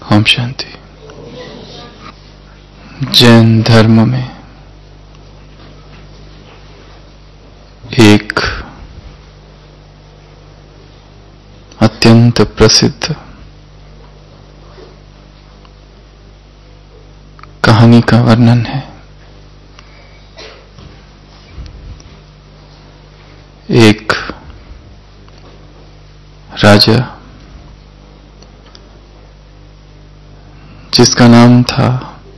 ओम शांति। जैन धर्म में एक अत्यंत प्रसिद्ध कहानी का वर्णन है। एक राजा जिसका नाम था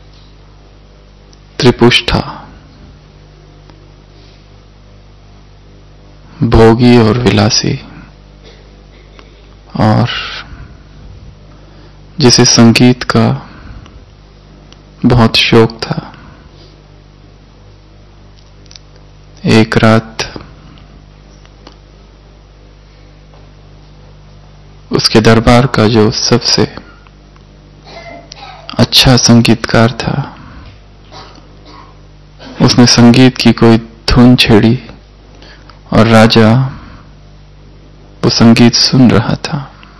त्रिपुष्ठा, भोगी और विलासी, और जिसे संगीत का बहुत शौक था। एक रात उसके दरबार का जो सबसे अच्छा संगीतकार था, उसने संगीत की कोई धुन छेड़ी और राजा वो संगीत सुन रहा था।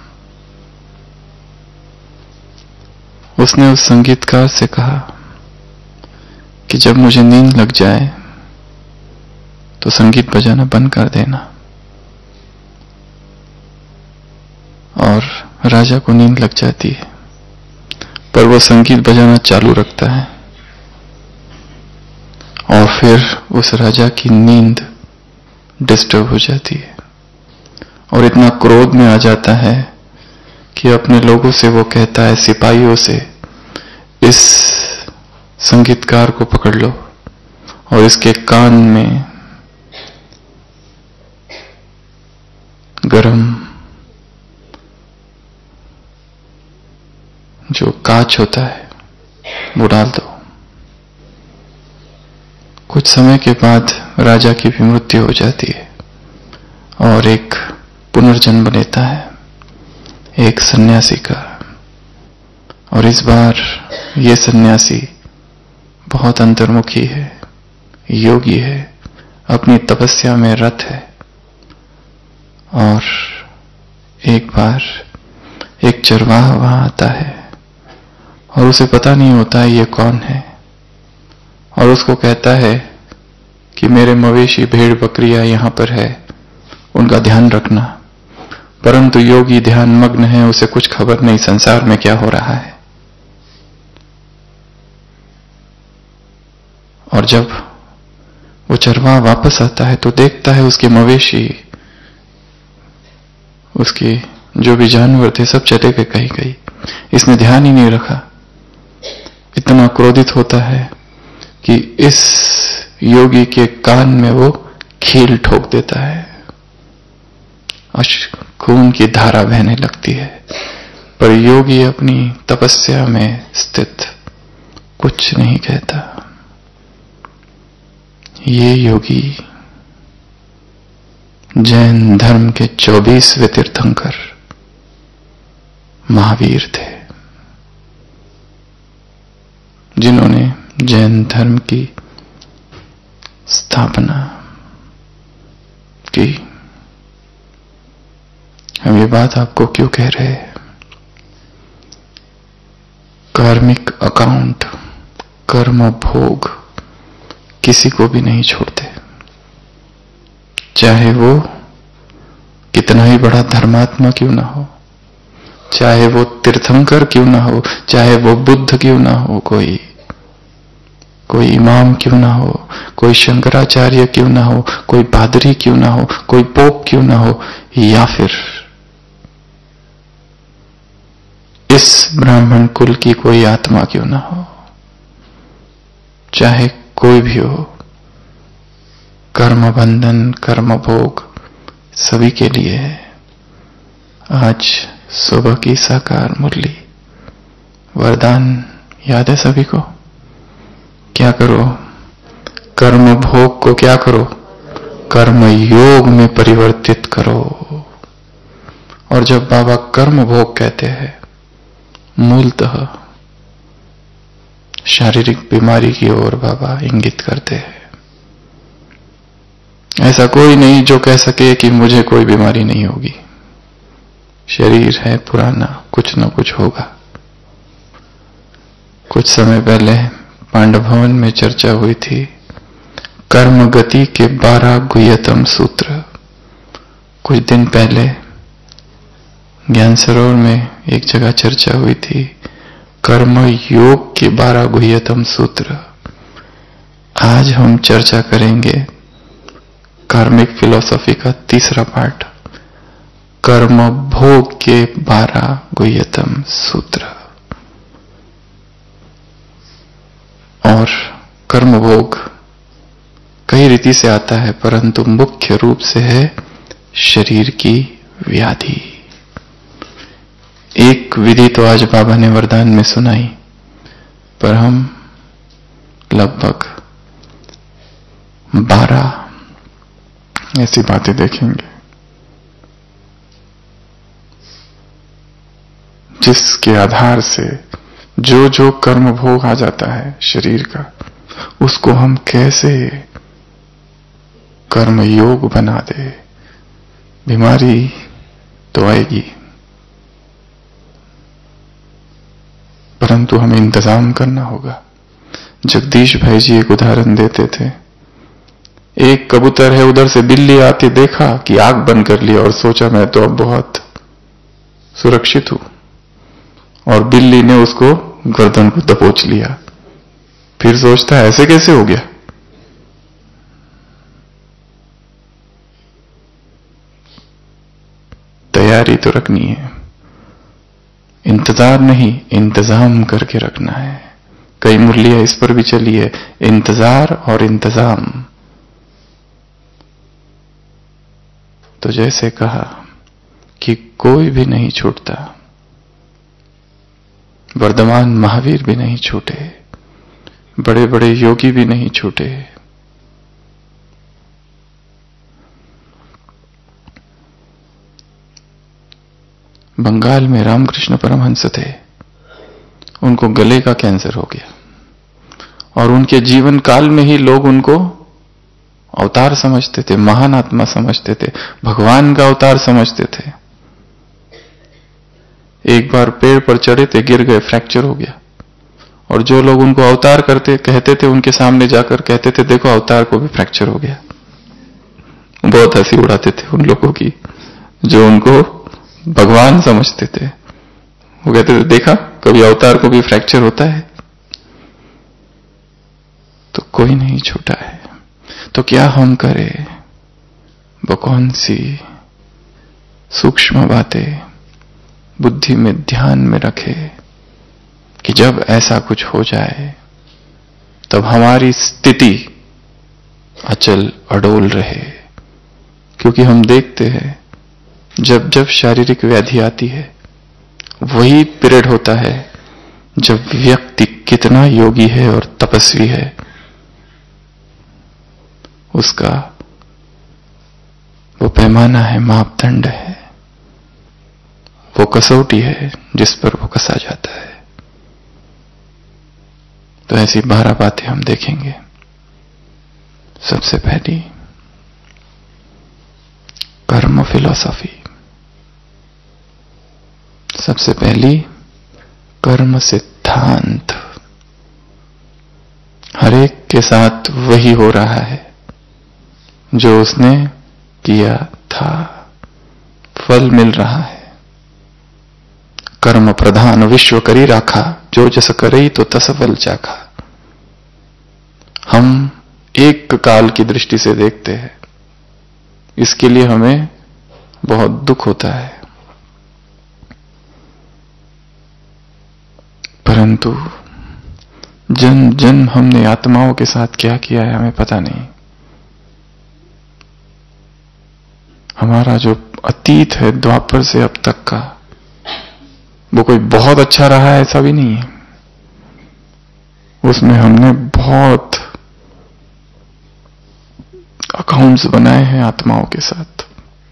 उसने उस संगीतकार से कहा कि जब मुझे नींद लग जाए तो संगीत बजाना बंद कर देना। और राजा को नींद लग जाती है, पर वो संगीत बजाना चालू रखता है और फिर उस राजा की नींद डिस्टर्ब हो जाती है और इतना क्रोध में आ जाता है कि अपने लोगों से वो कहता है, सिपाहियों से, इस संगीतकार को पकड़ लो और इसके कान में गरम जो कांच होता है वो डाल दो। कुछ समय के बाद राजा की भी मृत्यु हो जाती है और एक पुनर्जन्म लेता है एक सन्यासी का। और इस बार ये सन्यासी बहुत अंतर्मुखी है, योगी है, अपनी तपस्या में रत है। और एक बार एक चरवाहा वहां आता है और उसे पता नहीं होता है ये कौन है, और उसको कहता है कि मेरे मवेशी भेड़ बकरियां यहां पर है, उनका ध्यान रखना। परंतु योगी ध्यान मग्न है, उसे कुछ खबर नहीं संसार में क्या हो रहा है। और जब वो चरवाहा वापस आता है तो देखता है उसके मवेशी, उसके जो भी जानवर थे सब चले गए कहीं कहीं। इसने ध्यान ही नहीं रखा। इतना क्रोधित होता है कि इस योगी के कान में वो कील ठोक देता है और खून की धारा बहने लगती है। पर योगी अपनी तपस्या में स्थित कुछ नहीं कहता। ये योगी जैन धर्म के 24वें तीर्थंकर महावीर थे, जिन्होंने जैन धर्म की स्थापना की। हम ये बात आपको क्यों कह रहे हैं? कार्मिक अकाउंट, कर्म भोग किसी को भी नहीं छोड़ते, चाहे वो कितना ही बड़ा धर्मात्मा क्यों ना हो, चाहे वो तीर्थंकर क्यों ना हो, चाहे वो बुद्ध क्यों ना हो, कोई इमाम क्यों ना हो, कोई शंकराचार्य क्यों ना हो, कोई पादरी क्यों ना हो, कोई पोप क्यों ना हो, या फिर इस ब्राह्मण कुल की कोई आत्मा क्यों ना हो, चाहे कोई भी हो, कर्म बंधन, कर्म भोग सभी के लिए है। आज सुबह की साकार मुरली वरदान याद है सभी को? क्या करो? कर्म भोग को क्या करो? कर्म योग में परिवर्तित करो। और जब बाबा कर्म भोग कहते हैं, मूलतः शारीरिक बीमारी की ओर बाबा इंगित करते हैं। ऐसा कोई नहीं जो कह सके कि मुझे कोई बीमारी नहीं होगी। शरीर है पुराना, कुछ न कुछ होगा। कुछ समय पहले पांडव भवन में चर्चा हुई थी कर्म गति के 12 गुह्यतम सूत्र। कुछ दिन पहले ज्ञान सरोवर में एक जगह चर्चा हुई थी कर्म योग के 12 गुह्यतम सूत्र। आज हम चर्चा करेंगे कार्मिक फिलॉसफी का तीसरा पार्ट, कर्म भोग के 12 गुह्यतम सूत्र। और कर्म भोग कई रीति से आता है, परंतु मुख्य रूप से है शरीर की व्याधि। एक विधि तो आज बाबा ने वरदान में सुनाई, पर हम लगभग 12 ऐसी बातें देखेंगे जिसके आधार से जो जो कर्म भोग आ जाता है शरीर का, उसको हम कैसे कर्म योग बना दे। बीमारी तो आएगी, परंतु हमें इंतजाम करना होगा। जगदीश भाई जी एक उदाहरण देते थे, एक कबूतर है, उधर से बिल्ली आती देखा कि आग बंद कर लिया और सोचा मैं तो अब बहुत सुरक्षित हूं, और बिल्ली ने उसको गर्दन को दबोच लिया। फिर सोचता है ऐसे कैसे हो गया। तैयारी तो रखनी है, इंतजार नहीं, इंतजाम करके रखना है। कई मुरलियां इस पर भी चली है, इंतजार और इंतजाम। तो जैसे कहा कि कोई भी नहीं छूटता, वर्धमान महावीर भी नहीं छूटे, बड़े बड़े योगी भी नहीं छूटे। बंगाल में रामकृष्ण परमहंस थे, उनको गले का कैंसर हो गया और उनके जीवन काल में ही लोग उनको अवतार समझते थे, महान आत्मा समझते थे, भगवान का अवतार समझते थे। एक बार पेड़ पर चढ़े थे, गिर गए, फ्रैक्चर हो गया, और जो लोग उनको अवतार कहते थे, उनके सामने जाकर कहते थे देखो अवतार को भी फ्रैक्चर हो गया। बहुत हंसी उड़ाते थे उन लोगों की जो उनको भगवान समझते थे। वो कहते थे देखा कभी अवतार को भी फ्रैक्चर होता है। तो कोई नहीं छूटा है, तो क्या हम करें? वो कौन सी सूक्ष्म बातें बुद्धि में ध्यान में रखे कि जब ऐसा कुछ हो जाए तब हमारी स्थिति अचल अडोल रहे। क्योंकि हम देखते हैं जब जब शारीरिक व्याधि आती है वही पीरियड होता है जब व्यक्ति कितना योगी है और तपस्वी है, उसका वो पैमाना है, मापदंड है, वो कसौटी है जिस पर वो कसा जाता है। तो ऐसी 12 बातें हम देखेंगे। सबसे पहली कर्म फिलॉसफी, सबसे पहली कर्म सिद्धांत। हर एक के साथ वही हो रहा है जो उसने किया था, फल मिल रहा है। कर्म प्रधान विश्व करी राखा, जो जस करई तो तस फल चाखा। हम एक काल की दृष्टि से देखते हैं, इसके लिए हमें बहुत दुख होता है, परंतु जन्म जन्म हमने आत्माओं के साथ क्या किया है हमें पता नहीं। हमारा जो अतीत है द्वापर से अब तक का, वो कोई बहुत अच्छा रहा है ऐसा भी नहीं है। उसमें हमने बहुत अकाउंट्स बनाए हैं आत्माओं के साथ,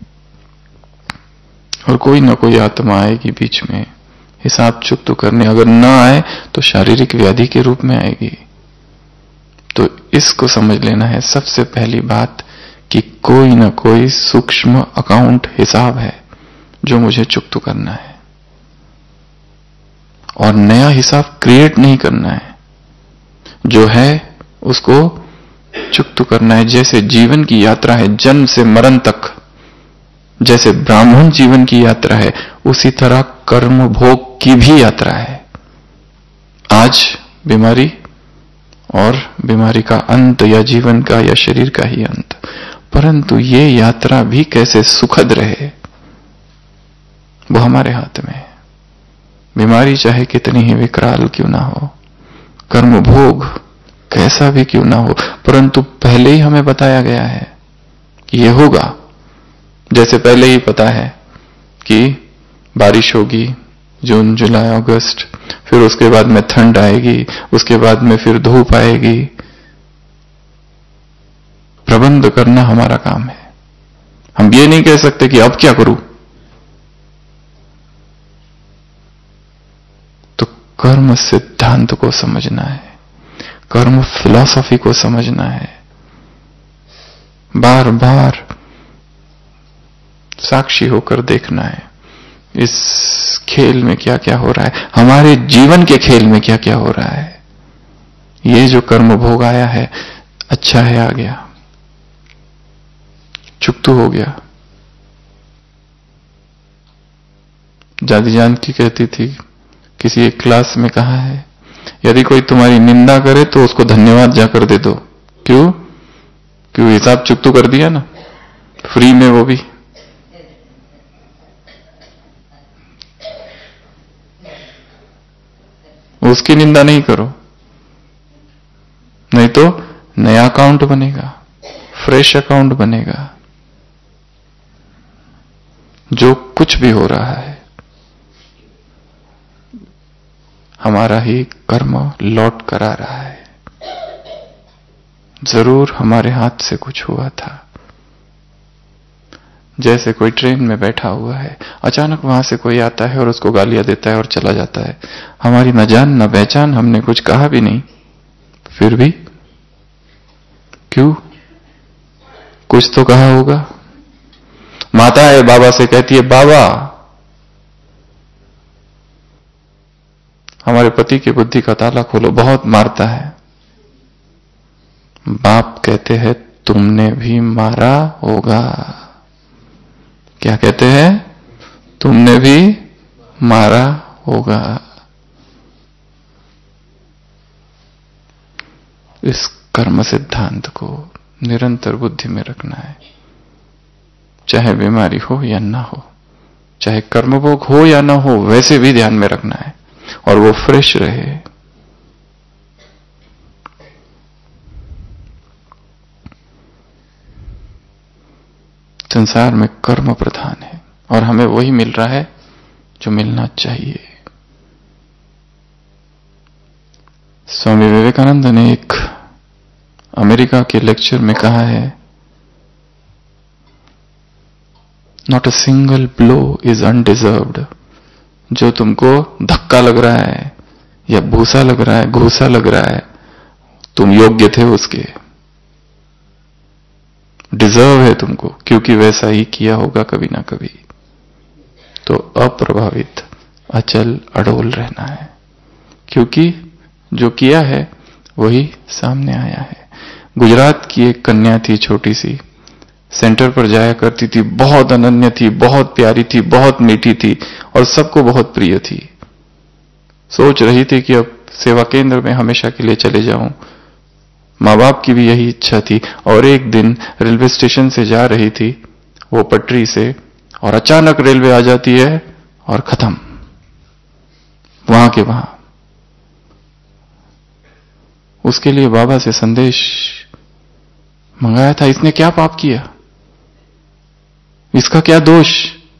और कोई ना कोई आत्मा आएगी बीच में हिसाब चुकता करने। अगर ना आए तो शारीरिक व्याधि के रूप में आएगी। तो इसको समझ लेना है सबसे पहली बात कि कोई ना कोई सूक्ष्म अकाउंट हिसाब है जो मुझे चुकता करना है। और नया हिसाब क्रिएट नहीं करना है, जो है उसको चुक्त करना है। जैसे जीवन की यात्रा है जन्म से मरण तक, जैसे ब्राह्मण जीवन की यात्रा है, उसी तरह कर्म भोग की भी यात्रा है। आज बीमारी और बीमारी का अंत, या जीवन का या शरीर का ही अंत, परंतु ये यात्रा भी कैसे सुखद रहे वो हमारे हाथ में है। बीमारी चाहे कितनी ही विकराल क्यों ना हो, कर्म भोग कैसा भी क्यों ना हो, परंतु पहले ही हमें बताया गया है कि ये होगा। जैसे पहले ही पता है कि बारिश होगी जून जुलाई अगस्त, फिर उसके बाद में ठंड आएगी, उसके बाद में फिर धूप आएगी। प्रबंध करना हमारा काम है। हम ये नहीं कह सकते कि अब क्या करूं। तो कर्म सिद्धांत को समझना है, कर्म फिलॉसफी को समझना है, बार बार साक्षी होकर देखना है इस खेल में क्या क्या हो रहा है, हमारे जीवन के खेल में क्या क्या हो रहा है। ये जो कर्म भोग आया है, अच्छा है आ गया, चुप हो गया। दादी जानकी कहती थी, किसी एक क्लास में कहा है, यदि कोई तुम्हारी निंदा करे तो उसको धन्यवाद जाकर दे दो। क्यों? क्यों? हिसाब चुप कर दिया ना, फ्री में, वो भी। उसकी निंदा नहीं करो, नहीं तो नया अकाउंट बनेगा, फ्रेश अकाउंट बनेगा। जो कुछ भी हो रहा है हमारा ही कर्म लौट कर आ रहा है। जरूर हमारे हाथ से कुछ हुआ था। जैसे कोई ट्रेन में बैठा हुआ है, अचानक वहां से कोई आता है और उसको गालियां देता है और चला जाता है। हमारी न जान न पहचान, हमने कुछ कहा भी नहीं, फिर भी क्यों? कुछ तो कहा होगा। माता है, बाबा से कहती है, बाबा हमारे पति की बुद्धि का ताला खोलो, बहुत मारता है। बाप कहते हैं, तुमने भी मारा होगा। क्या कहते हैं? तुमने भी मारा होगा। इस कर्म सिद्धांत को निरंतर बुद्धि में रखना है, चाहे बीमारी हो या ना हो, चाहे कर्मभोग हो या ना हो, वैसे भी ध्यान में रखना है और वो फ्रेश रहे। संसार में कर्म प्रधान है और हमें वही मिल रहा है जो मिलना चाहिए। स्वामी विवेकानंद ने एक अमेरिका के लेक्चर में कहा है, not a single blow is undeserved. जो तुमको धक्का लग रहा है या भूसा लग रहा है, घूसा लग रहा है, तुम योग्य थे उसके, डिजर्व है तुमको, क्योंकि वैसा ही किया होगा कभी ना कभी। तो अप्रभावित, अचल, अडोल रहना है, क्योंकि जो किया है वही सामने आया है। गुजरात की एक कन्या थी, छोटी सी, सेंटर पर जाया करती थी, बहुत अनन्य थी, बहुत प्यारी थी, बहुत मीठी थी और सबको बहुत प्रिय थी। सोच रही थी कि अब सेवा केंद्र में हमेशा के लिए चले जाऊं। मां बाप की भी यही इच्छा थी। और एक दिन रेलवे स्टेशन से जा रही थी, वो पटरी से, और अचानक रेलवे आ जाती है और खत्म, वहां के वहां। उसके लिए बाबा से संदेश मंगाया था, इसने क्या पाप किया, इसका क्या दोष।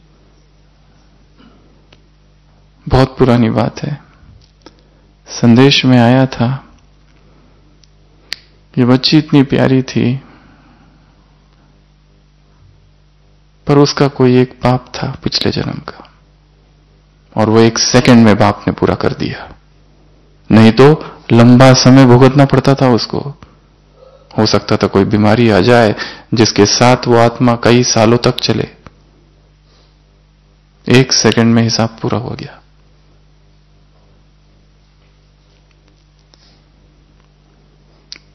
बहुत पुरानी बात है। संदेश में आया था, ये बच्ची इतनी प्यारी थी, पर उसका कोई एक पाप था पिछले जन्म का, और वो एक सेकंड में बाप ने पूरा कर दिया, नहीं तो लंबा समय भुगतना पड़ता था उसको। हो सकता था कोई बीमारी आ जाए जिसके साथ वो आत्मा कई सालों तक चले। एक सेकंड में हिसाब पूरा हो गया।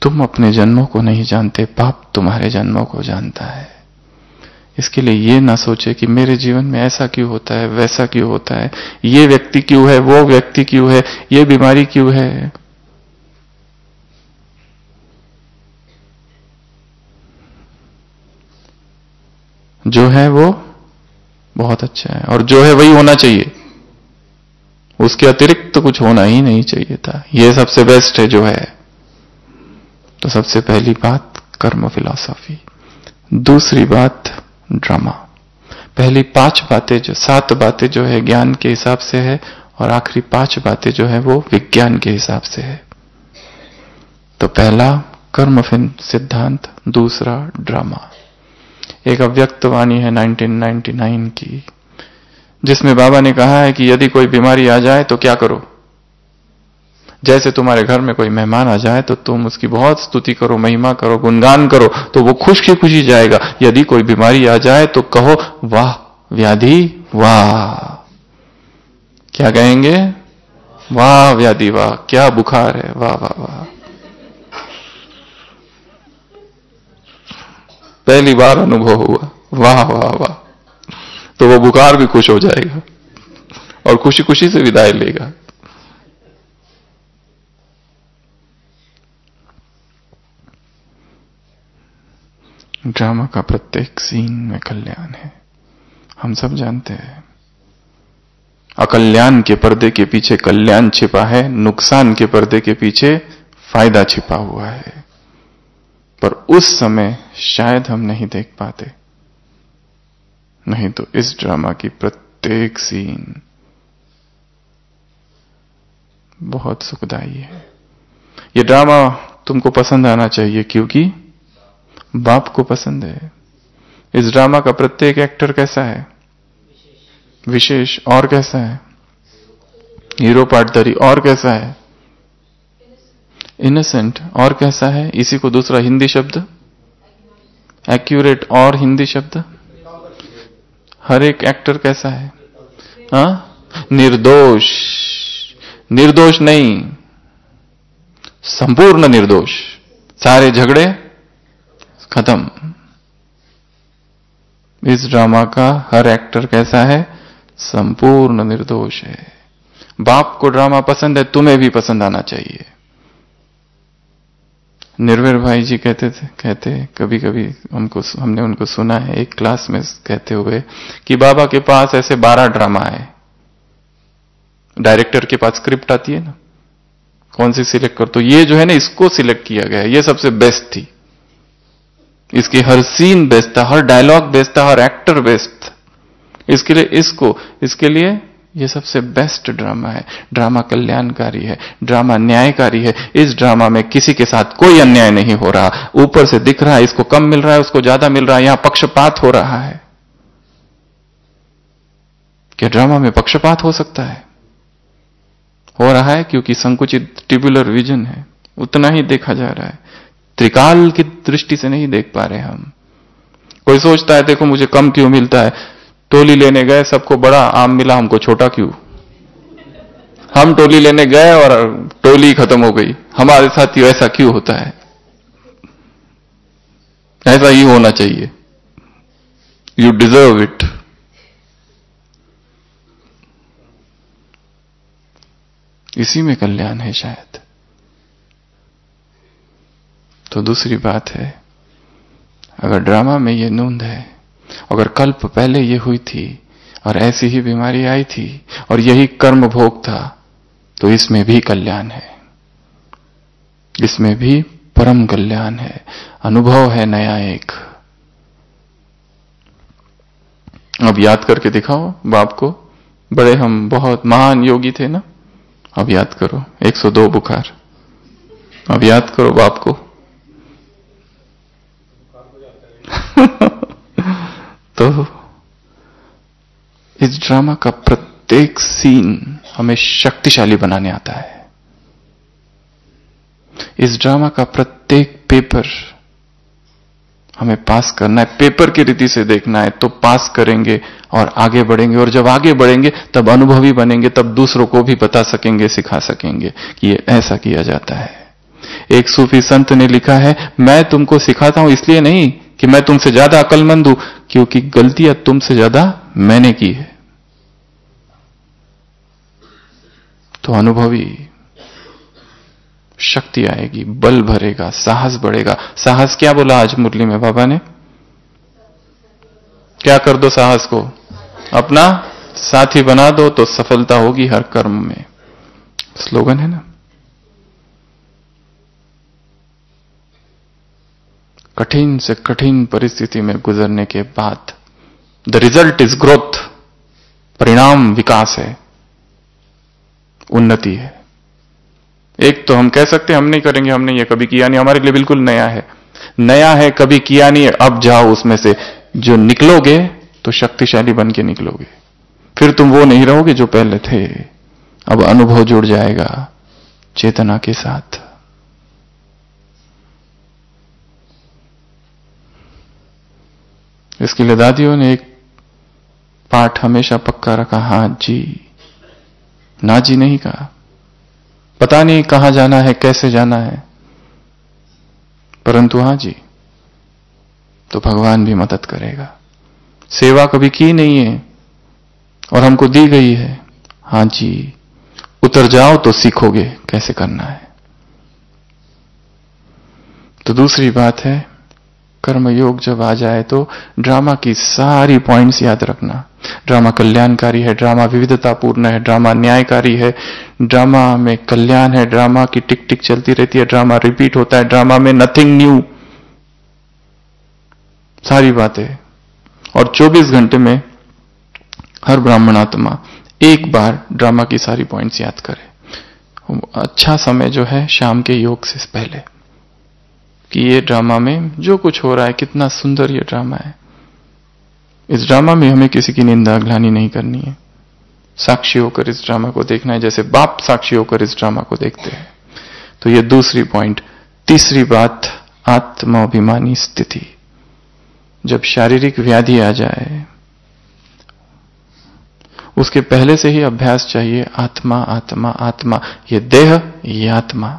तुम अपने जन्मों को नहीं जानते, पाप तुम्हारे जन्मों को जानता है। इसके लिए ये ना सोचे कि मेरे जीवन में ऐसा क्यों होता है, वैसा क्यों होता है, ये व्यक्ति क्यों है, वो व्यक्ति क्यों है, ये बीमारी क्यों है। जो है वो बहुत अच्छा है, और जो है वही होना चाहिए, उसके अतिरिक्त तो कुछ होना ही नहीं चाहिए था। ये सबसे बेस्ट है जो है। तो सबसे पहली बात कर्म फिलॉसफी, दूसरी बात ड्रामा। पहली 5 बातें जो 7 बातें जो है ज्ञान के हिसाब से है, और आखिरी 5 बातें जो है वो विज्ञान के हिसाब से है। तो पहला कर्म सिद्धांत, दूसरा ड्रामा। एक अव्यक्त वाणी है 1999 की, जिसमें बाबा ने कहा है कि यदि कोई बीमारी आ जाए तो क्या करो। जैसे तुम्हारे घर में कोई मेहमान आ जाए तो तुम उसकी बहुत स्तुति करो, महिमा करो, गुणगान करो, तो वो खुशी खुशी जाएगा। यदि कोई बीमारी आ जाए तो कहो वाह व्याधि वाह। क्या कहेंगे? वाह व्याधि वाह, क्या बुखार है, वाह वाह वाह। पहली बार अनुभव हुआ, वाह वाह वाह, तो वो बुखार भी खुश हो जाएगा और खुशी खुशी से विदाई लेगा। ड्रामा का प्रत्येक सीन में कल्याण है, हम सब जानते हैं। अकल्याण के पर्दे के पीछे कल्याण छिपा है, नुकसान के पर्दे के पीछे फायदा छिपा हुआ है, पर उस समय शायद हम नहीं देख पाते। नहीं तो इस ड्रामा की प्रत्येक सीन बहुत सुखदायी है। ये ड्रामा तुमको पसंद आना चाहिए, क्योंकि बाप को पसंद है। इस ड्रामा का प्रत्येक एक्टर कैसा है? विशेष। और कैसा है? हीरो पार्टधारी। और कैसा है? इनोसेंट। और कैसा है? इसी को दूसरा हिंदी शब्द एक्यूरेट। और हिंदी शब्द हर एक एक्टर कैसा है? निर्दोष। निर्दोष नहीं, संपूर्ण निर्दोष। सारे झगड़े खत्म। इस ड्रामा का हर एक्टर कैसा है? संपूर्ण निर्दोष है। बाप को ड्रामा पसंद है, तुम्हें भी पसंद आना चाहिए। निर्भय भाई जी कहते कभी कभी हमने उनको सुना है एक क्लास में कहते हुए कि बाबा के पास ऐसे 12 ड्रामा है। डायरेक्टर के पास स्क्रिप्ट आती है ना, कौन सी सिलेक्ट कर, तो ये जो है ना इसको सिलेक्ट किया गया है, ये सबसे बेस्ट थी। इसकी हर सीन बेस्ट था, हर डायलॉग बेस्ट था, हर एक्टर बेस्ट। इसके लिए ये सबसे बेस्ट ड्रामा है। ड्रामा कल्याणकारी है, ड्रामा न्यायकारी है। इस ड्रामा में किसी के साथ कोई अन्याय नहीं हो रहा। ऊपर से दिख रहा है इसको कम मिल रहा है, उसको ज्यादा मिल रहा है, यहां पक्षपात हो रहा है। क्या ड्रामा में पक्षपात हो सकता है? हो रहा है, क्योंकि संकुचित ट्यूबुलर विजन है, उतना ही देखा जा रहा है। त्रिकाल की दृष्टि से नहीं देख पा रहे हम। कोई सोचता है देखो मुझे कम क्यों मिलता है, टोली लेने गए सबको बड़ा आम मिला, हमको छोटा क्यों? हम टोली लेने गए और टोली खत्म हो गई, हमारे साथ ही ऐसा क्यों होता है? ऐसा ही होना चाहिए, यू डिजर्व इट। इसी में कल्याण है शायद। तो दूसरी बात है, अगर ड्रामा में ये नूंद है, अगर कल्प पहले ये हुई थी और ऐसी ही बीमारी आई थी और यही कर्म भोग था, तो इसमें भी कल्याण है, इसमें भी परम कल्याण है, अनुभव है नया एक। अब याद करके दिखाओ बाप को, बड़े हम बहुत महान योगी थे ना। अब याद करो 102 बुखार, अब याद करो बाप को। तो इस ड्रामा का प्रत्येक सीन हमें शक्तिशाली बनाने आता है। इस ड्रामा का प्रत्येक पेपर हमें पास करना है, पेपर की रीति से देखना है, तो पास करेंगे और आगे बढ़ेंगे। और जब आगे बढ़ेंगे तब अनुभवी बनेंगे, तब दूसरों को भी बता सकेंगे, सिखा सकेंगे कि ये ऐसा किया जाता है। एक सूफी संत ने लिखा है, मैं तुमको सिखाता हूं इसलिए नहीं कि मैं तुमसे ज्यादा अक्लमंद हूं, क्योंकि गलतियां तुमसे ज्यादा मैंने की है। तो अनुभवी शक्ति आएगी, बल भरेगा, साहस बढ़ेगा। साहस क्या बोला आज मुरली में बाबा ने? क्या कर दो साहस को? अपना साथी बना दो तो सफलता होगी हर कर्म में। स्लोगन है ना। कठिन से कठिन परिस्थिति में गुजरने के बाद द रिजल्ट इज ग्रोथ, परिणाम विकास है, उन्नति है। एक तो हम कह सकते हैं हम नहीं करेंगे, हमने ये कभी किया नहीं, हमारे लिए बिल्कुल नया है, नया है, कभी किया नहीं है। अब जाओ उसमें से जो निकलोगे तो शक्तिशाली बन के निकलोगे। फिर तुम वो नहीं रहोगे जो पहले थे। अब अनुभव जुड़ जाएगा चेतना के साथ। इसके लिए दादियों ने एक पाठ हमेशा पक्का रखा, हां जी, ना जी नहीं कहा। पता नहीं कहां जाना है, कैसे जाना है, परंतु हां जी तो भगवान भी मदद करेगा। सेवा कभी की नहीं है और हमको दी गई है, हां जी उतर जाओ तो सीखोगे कैसे करना है। तो दूसरी बात है, कर्मयोग जब आ जाए तो ड्रामा की सारी पॉइंट्स याद रखना। ड्रामा कल्याणकारी है, ड्रामा विविधतापूर्ण है, ड्रामा न्यायकारी है, ड्रामा में कल्याण है, ड्रामा की टिक टिक चलती रहती है, ड्रामा रिपीट होता है, ड्रामा में नथिंग न्यू, सारी बातें। और 24 घंटे में हर ब्राह्मणात्मा एक बार ड्रामा की सारी पॉइंट्स याद करे। अच्छा समय जो है शाम के योग से पहले, कि ये ड्रामा में जो कुछ हो रहा है कितना सुंदर ये ड्रामा है। इस ड्रामा में हमें किसी की निंदा ग्लानि नहीं करनी है, साक्षी होकर इस ड्रामा को देखना है, जैसे बाप साक्षी होकर इस ड्रामा को देखते हैं। तो ये दूसरी पॉइंट। तीसरी बात, आत्माभिमानी स्थिति। जब शारीरिक व्याधि आ जाए उसके पहले से ही अभ्यास चाहिए, आत्मा आत्मा आत्मा, ये देह ये आत्मा।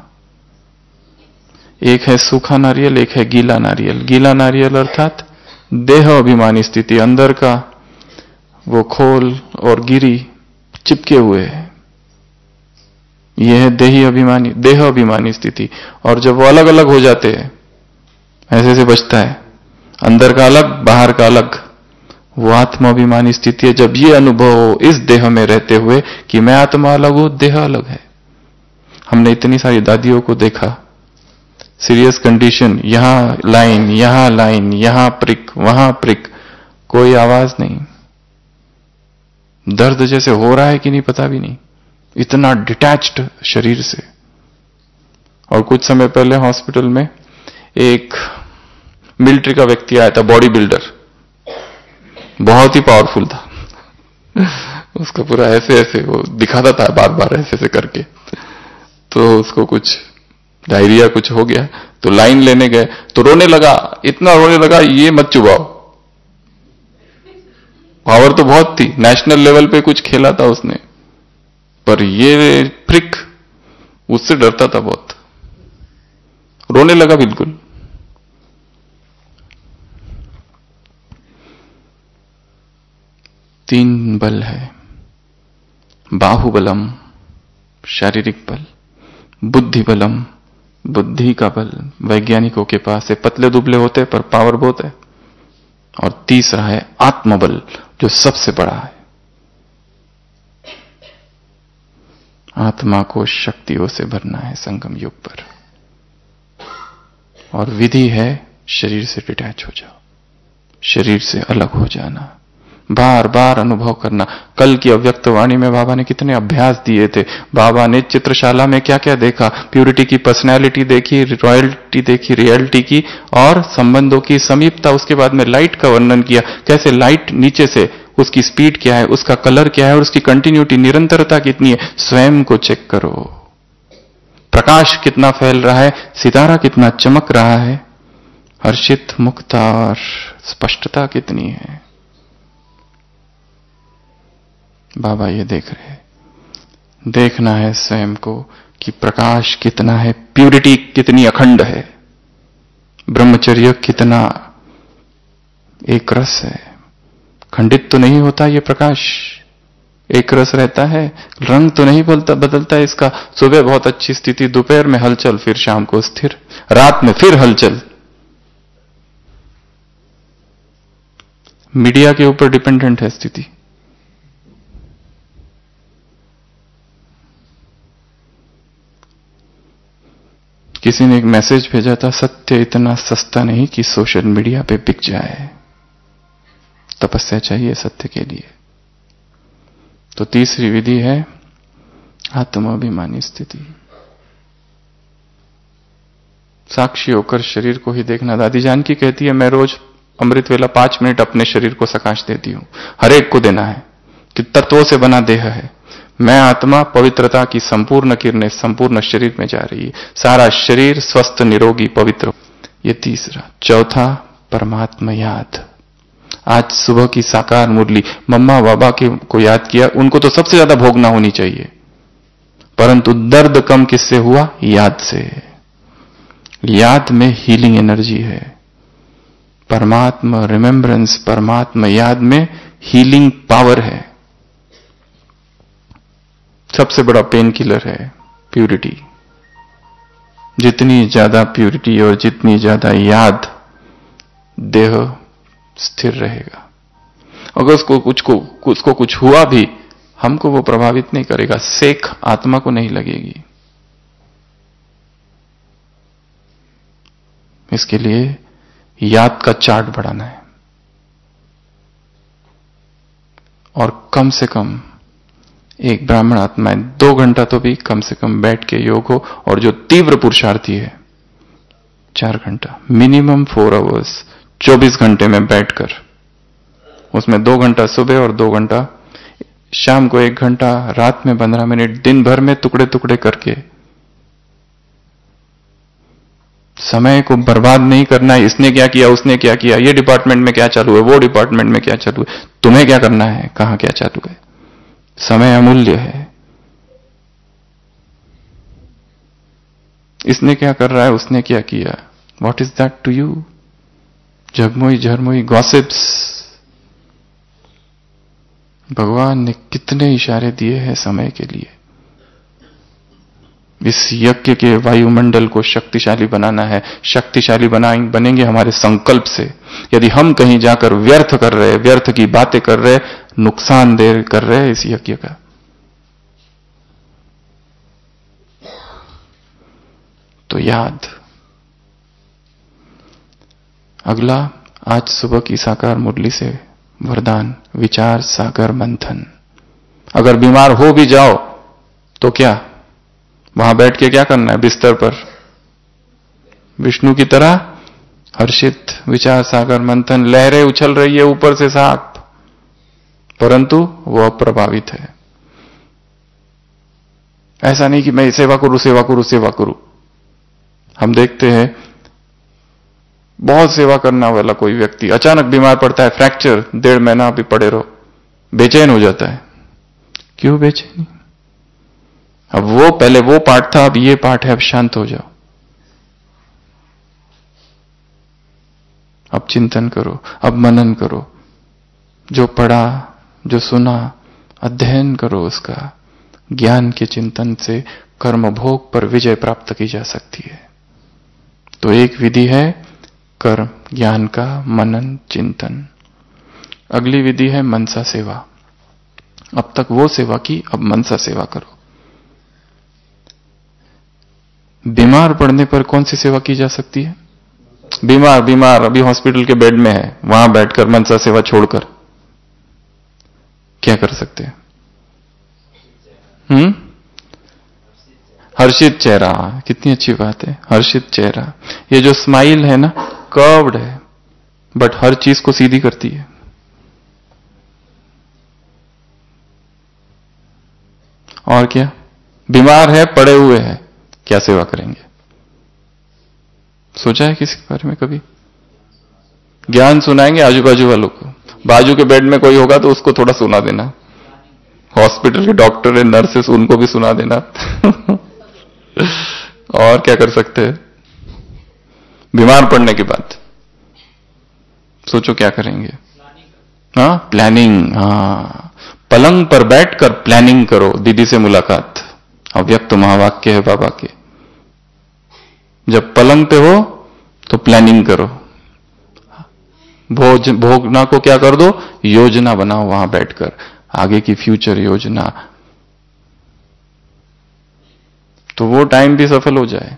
एक है सूखा नारियल, एक है गीला नारियल। गीला नारियल अर्थात देह अभिमानी स्थिति, अंदर का वो खोल और गिरी चिपके हुए है, यह है देह अभिमानी स्थिति। और जब वो अलग अलग हो जाते हैं, ऐसे से बचता है, अंदर का अलग बाहर का अलग, वो आत्माभिमानी स्थिति है। जब ये अनुभव हो इस देह में रहते हुए कि मैं आत्मा अलग हूं, देह अलग है। हमने इतनी सारी दादियों को देखा, सीरियस कंडीशन, यहां लाइन, यहां प्रिक, वहां प्रिक, कोई आवाज नहीं, दर्द जैसे हो रहा है कि नहीं पता भी नहीं, इतना डिटैच्ड शरीर से। और कुछ समय पहले हॉस्पिटल में एक मिलिट्री का व्यक्ति आया था, बॉडी बिल्डर, बहुत ही पावरफुल था। उसका पूरा ऐसे ऐसे वो दिखाता था बार बार ऐसे ऐसे करके। तो उसको कुछ डायरिया कुछ हो गया, तो लाइन लेने गए तो रोने लगा, इतना रोने लगा, ये मत चुबाओ। पावर तो बहुत थी, नेशनल लेवल पे कुछ खेला था उसने, पर ये प्रिक उससे डरता था बहुत, रोने लगा बिल्कुल। तीन बल है, बाहुबलम शारीरिक बल, बुद्धि बलम बुद्धि का बल, वैज्ञानिकों के पास है, पतले दुबले होते पर पावर बहुत है। और तीसरा है आत्मबल, जो सबसे बड़ा है। आत्मा को शक्तियों से भरना है संगम युग पर। और विधि है शरीर से डिटैच हो जाओ, शरीर से अलग हो जाना, बार बार अनुभव करना। कल की अव्यक्त वाणी में बाबा ने कितने अभ्यास दिए थे। बाबा ने चित्रशाला में क्या क्या देखा, प्यूरिटी की पर्सनैलिटी देखी, रॉयल्टी देखी, रियलिटी की, और संबंधों की समीपता। उसके बाद में लाइट का वर्णन किया, कैसे लाइट नीचे से, उसकी स्पीड क्या है, उसका कलर क्या है, और उसकी कंटिन्यूटी निरंतरता कितनी है। स्वयं को चेक करो, प्रकाश कितना फैल रहा है, सितारा कितना चमक रहा है, हर्षित मुक्ता और स्पष्टता कितनी है। बाबा ये देख रहे हैं। देखना है स्वयं को, कि प्रकाश कितना है, प्यूरिटी कितनी अखंड है, ब्रह्मचर्य कितना एक रस है। खंडित तो नहीं होता ये प्रकाश, एक रस रहता है, रंग तो नहीं बदलता इसका। सुबह बहुत अच्छी स्थिति, दोपहर में हलचल, फिर शाम को स्थिर, रात में फिर हलचल। मीडिया के ऊपर डिपेंडेंट है स्थिति। किसी ने एक मैसेज भेजा था, सत्य इतना सस्ता नहीं कि सोशल मीडिया पे बिक जाए, तपस्या चाहिए सत्य के लिए। तो तीसरी विधि है आत्माभिमानी स्थिति, साक्षी होकर शरीर को ही देखना। दादी जानकी कहती है, मैं रोज अमृत वेला 5 मिनट अपने शरीर को सकाश देती हूं, हर एक को देना है कि तत्वों से बना देह है। मैं आत्मा, पवित्रता की संपूर्ण किरणें संपूर्ण शरीर में जा रही है, सारा शरीर स्वस्थ निरोगी पवित्र। ये तीसरा। चौथा, परमात्मा याद। आज सुबह की साकार मुरली, मम्मा बाबा को याद किया, उनको तो सबसे ज्यादा भोगना होनी चाहिए, परंतु दर्द कम किससे हुआ? याद से। याद में हीलिंग एनर्जी है। परमात्मा रिमेम्बरेंस, परमात्मा याद में हीलिंग पावर है। सबसे बड़ा पेन किलर है प्यूरिटी। जितनी ज्यादा प्यूरिटी और जितनी ज्यादा याद, देह स्थिर रहेगा। अगर उसको कुछ हुआ भी, हमको वो प्रभावित नहीं करेगा, सेक आत्मा को नहीं लगेगी। इसके लिए याद का चार्ट बढ़ाना है, और कम से कम एक ब्राह्मण आत्माएं 2 घंटा तो भी कम से कम बैठ के योग हो, और जो तीव्र पुरुषार्थी है 4 घंटा, मिनिमम 4 आवर्स, 24 घंटे में बैठकर, उसमें 2 घंटा सुबह और 2 घंटा शाम को, 1 घंटा रात में 15 मिनट, दिन भर में टुकड़े टुकड़े करके। समय को बर्बाद नहीं करना है, इसने क्या किया, उसने क्या किया, ये डिपार्टमेंट में क्या चालू है, वो डिपार्टमेंट में क्या चालू है, तुम्हें क्या करना है, कहां क्या चालू है। समय अमूल्य है। इसने क्या कर रहा है, उसने क्या किया, what is that to you. जगमोई झरमोई गॉसिप्स। भगवान ने कितने इशारे दिए हैं समय के लिए। इस यज्ञ के वायुमंडल को शक्तिशाली बनाना है। शक्तिशाली बनेंगे हमारे संकल्प से। यदि हम कहीं जाकर व्यर्थ कर रहे, व्यर्थ की बातें कर रहे, नुकसानदेह कर रहे इस यज्ञ का, तो याद। अगला, आज सुबह की साकार मुरली से वरदान, विचार सागर मंथन। अगर बीमार हो भी जाओ तो क्या, वहां बैठ के क्या करना है, बिस्तर पर विष्णु की तरह हर्षित, विचार सागर मंथन। लहरें उछल रही है ऊपर से साफ, परंतु वो अप्रभावित है। ऐसा नहीं कि मैं सेवा करूं सेवा करूं सेवा करूं। हम देखते हैं बहुत सेवा करना वाला कोई व्यक्ति अचानक बीमार पड़ता है, फ्रैक्चर, 1.5 महीना भी पड़े रहो, बेचैन हो जाता है। क्यों बेचैन? अब वो पहले वो पार्ट था, अब ये पार्ट है, अब शांत हो जाओ, अब चिंतन करो, अब मनन करो, जो पढ़ा, जो सुना, अध्ययन करो उसका। ज्ञान के चिंतन से कर्म भोग पर विजय प्राप्त की जा सकती है। तो एक विधि है कर्म, ज्ञान का मनन चिंतन। अगली विधि है मनसा सेवा। अब तक वो सेवा की, अब मनसा सेवा करो। बीमार पड़ने पर कौन सी सेवा की जा सकती है? बीमार अभी हॉस्पिटल के बेड में है, वहां बैठकर मनसा सेवा छोड़कर क्या कर सकते हैं? हर्षित चेहरा, कितनी अच्छी बात है, हर्षित चेहरा। ये जो स्माइल है ना, कर्व्ड है, बट हर चीज को सीधी करती है। और क्या, बीमार है, पड़े हुए हैं, क्या सेवा करेंगे? सोचा है किसी के बारे में कभी? ज्ञान सुनाएंगे आजू बाजू वालों को। बाजू के बेड में कोई होगा तो उसको थोड़ा सुना देना। हॉस्पिटल के डॉक्टर है, नर्सेस, उनको भी सुना देना। और क्या कर सकते हैं? बीमार पड़ने के बाद सोचो क्या करेंगे? हाँ, प्लानिंग। हाँ, पलंग पर बैठकर प्लानिंग करो दीदी से मुलाकात। अव्यक्त महावाक्य है बाबा के। जब पलंग पे हो तो प्लानिंग करो। भोगना को क्या कर दो? योजना बनाओ वहां बैठकर, आगे की फ्यूचर योजना, तो वो टाइम भी सफल हो जाए।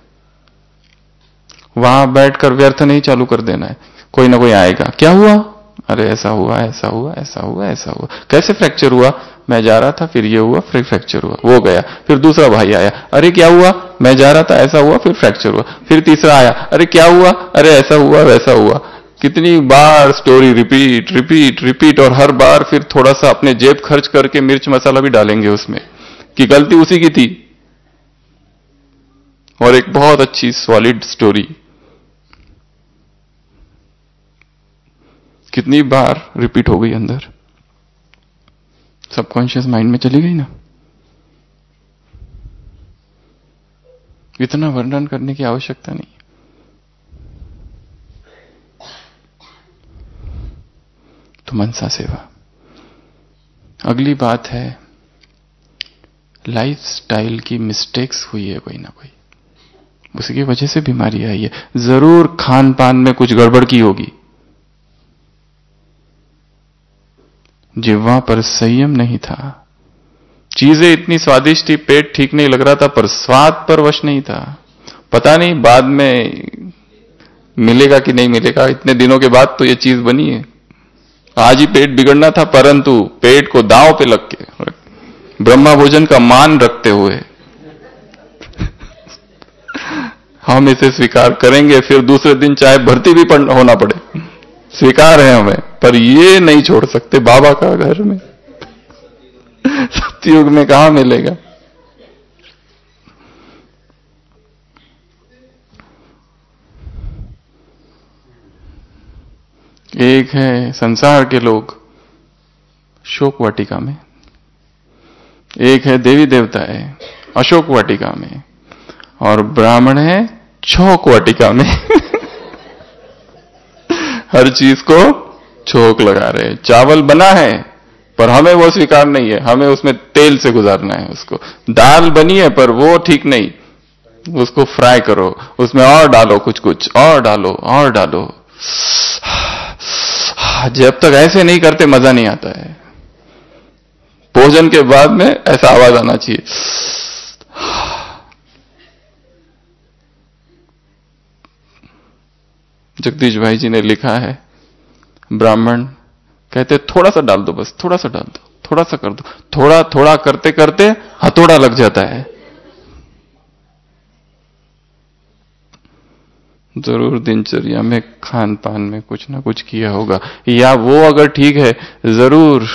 वहां बैठकर व्यर्थ नहीं चालू कर देना है। कोई ना कोई आएगा, क्या हुआ? अरे ऐसा हुआ, ऐसा हुआ, ऐसा हुआ, ऐसा हुआ। कैसे फ्रैक्चर हुआ? मैं जा रहा था, फिर ये हुआ, फिर फ्रैक्चर हुआ, वो गया। फिर दूसरा भाई आया, अरे क्या हुआ? मैं जा रहा था, ऐसा हुआ, फिर फ्रैक्चर हुआ। फिर तीसरा आया, अरे क्या हुआ? अरे ऐसा हुआ, वैसा हुआ। कितनी बार स्टोरी रिपीट रिपीट रिपीट, और हर बार फिर थोड़ा सा अपने जेब खर्च करके मिर्च मसाला भी डालेंगे उसमें कि गलती उसी की थी। और एक बहुत अच्छी सॉलिड स्टोरी कितनी बार रिपीट हो गई अंदर, सबकॉन्शियस माइंड में चली गई ना। इतना वर्णन करने की आवश्यकता नहीं। तो मनसा सेवा। अगली बात है, लाइफस्टाइल की मिस्टेक्स हुई है कोई ना कोई, उसकी वजह से बीमारी आई है। जरूर खान पान में कुछ गड़बड़ की होगी, जिह्वा पर संयम नहीं था, चीजें इतनी स्वादिष्ट थी, पेट ठीक नहीं लग रहा था, पर स्वाद पर वश नहीं था। पता नहीं बाद में मिलेगा कि नहीं मिलेगा, इतने दिनों के बाद तो ये चीज बनी है। आज ही पेट बिगड़ना था, परंतु पेट को दांव पे लग के, ब्रह्मा भोजन का मान रखते हुए हम इसे स्वीकार करेंगे। फिर दूसरे दिन चाहे भर्ती भी होना पड़े, स्वीकार है हमें, पर ये नहीं छोड़ सकते बाबा का घर में। सत्युग में कहां मिलेगा? एक है संसार के लोग शोक वाटिका में, एक है देवी देवता है अशोक वाटिका में, और ब्राह्मण है छोक वाटिका में। हर चीज को छोक लगा रहे। चावल बना है पर हमें वो स्वीकार नहीं है, हमें उसमें तेल से गुजारना है उसको। दाल बनी है पर वो ठीक नहीं, उसको फ्राई करो, उसमें और डालो, कुछ कुछ और डालो और डालो। जब तक ऐसे नहीं करते मजा नहीं आता है। भोजन के बाद में ऐसा आवाज आना चाहिए। जगदीश भाई जी ने लिखा है, ब्राह्मण कहते थोड़ा सा डाल दो, बस थोड़ा सा डाल दो, थोड़ा सा कर दो, थोड़ा थोड़ा करते करते हथौड़ा लग जाता है। जरूर दिनचर्या में खान पान में कुछ ना कुछ किया होगा, या वो अगर ठीक है जरूर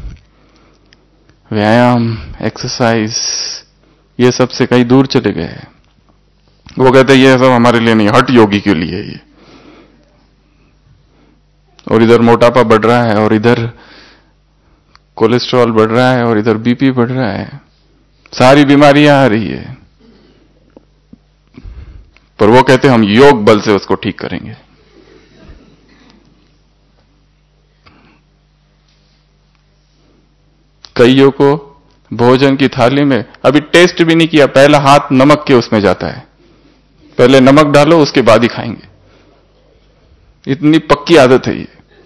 व्यायाम एक्सरसाइज ये सब से कहीं दूर चले गए। वो कहते ये सब हमारे लिए नहीं, हट योगी के लिए ये। और इधर मोटापा बढ़ रहा है, और इधर कोलेस्ट्रॉल बढ़ रहा है, और इधर बीपी बढ़ रहा है, सारी बीमारियां आ रही है। पर वो कहते हम योग बल से उसको ठीक करेंगे। कईयों को भोजन की थाली में अभी टेस्ट भी नहीं किया, पहला हाथ नमक के उसमें जाता है, पहले नमक डालो उसके बाद ही खाएंगे। इतनी पक्की आदत है ये।